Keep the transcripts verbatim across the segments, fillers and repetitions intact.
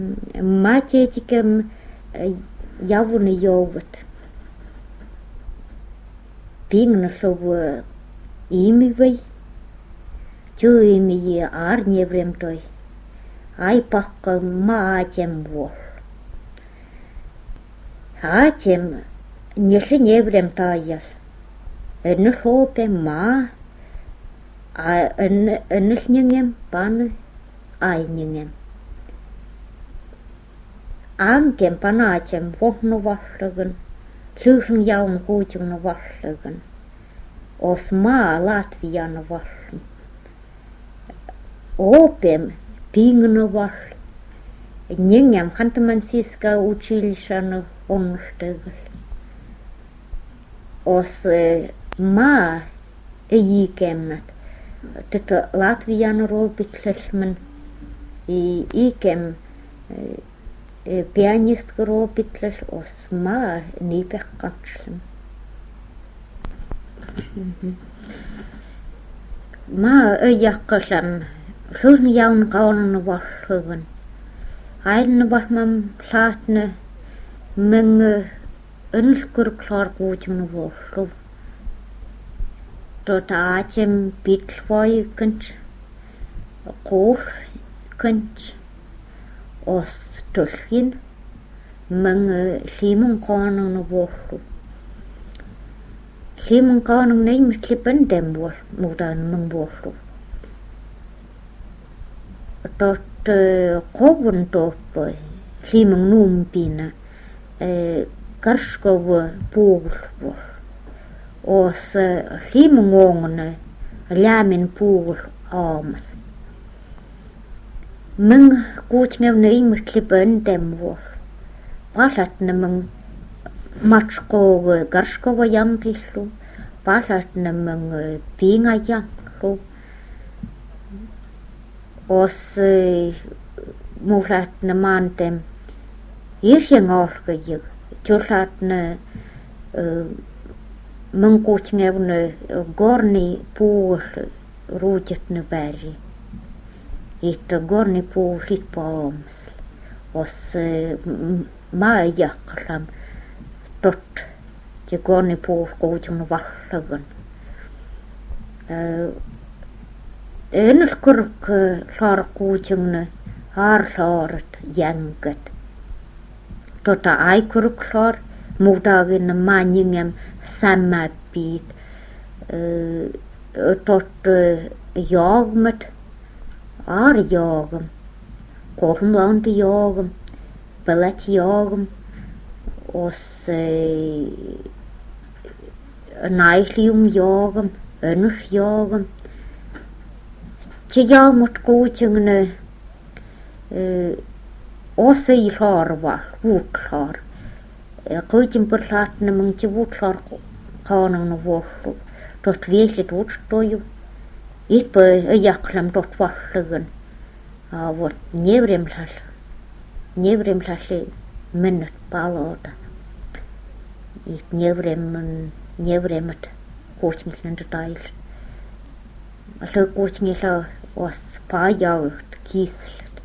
Матетикем явны jouvat. Pingnaslov imivai, tjuimi arnievremtoi, aipakka maatem vuol. Haatem nisli nievrem taajal, enne loope maa, enne sningem pan ainingem. Ankem panaatem vohnu vallagan, Lyhyn jaun kuutjungna vallagan, os maa Latviana vallan. Opem pingna vall, ningem kantaman siska uchilsana onnustegal. Os maa iikemnat, tätä Latviana roopitlasman, iikem pianistga roopitlas os maa niipekkatslam. Maa öijakkaslam, lyhyn jaun kaunana vallagan. Aina vahmam saatne menge önskur klar kuutjungna vollu. Tota aatem pitlvoikant, kuuhkant, os tulkin menge limun kaunana vollu. Limun kaunana neimislipen dem vol, muutaan meng vollu. Tot kovun toppoi, limun nuumpina, karskov puugul. Os limun ongone, lämmin puugul aamas. Meng kuutjungev neimislipen dem vol. Palatne meng matskov karskova jankillu, palatne meng pinga janklu. Os muulatne maantem irjengaalkajig, tjullatne meng kuutjungevne gorni puugul ruudjatne päri. Itta gorni puugul litpa aamas. Os maa jakkalam tot ja gorni puugul kuutjungna vallagan. Ennuskurk saar kuutjungna haarsaaret jänket. Tota aikurk saar muutaakin maanjingem sämmäppiit. Tot jaagmet, aarjaagem, kolmlandi jaagem, pelet jaagem, os naislium jaagem, önnus jaagem. Tje jaamut kuutjungna osa i saarval, vuutsaar. Kuutjung perlaatne meng tje vuutsaar kaanana vollu. Tot vieslit vuutstoju. Itpä jaklam tot vallagan. Vot nievremsal, nievremsal mennet paloota. It nievremmen, nievremet kuutjungilnende tail. Se kuutjungilla os paajaut kiislet.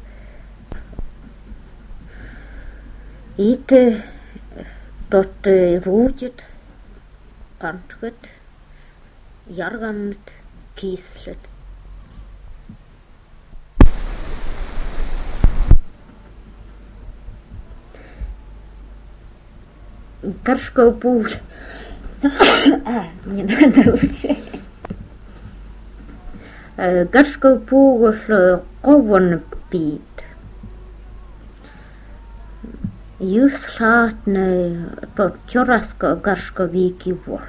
It tot ruudjat, kantket, jargannet, kiislet. Karskov puul. Minä nousee. Karskov puugul kovon piit. Jus laatne tot tjoraska karskoviiki vol.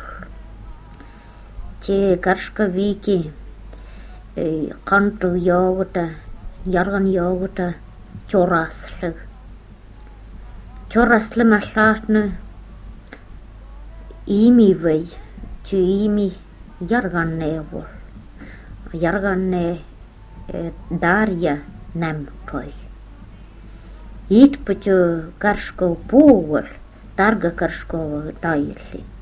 Tje karskoviiki kantu joogta, jargan joogta tjorasle. Tjorasle mä laatne imi vai, tje imi jarganne vol. Jarganne Darja nämtoi. Itpä tjo karskov puugul, targa karskov taili.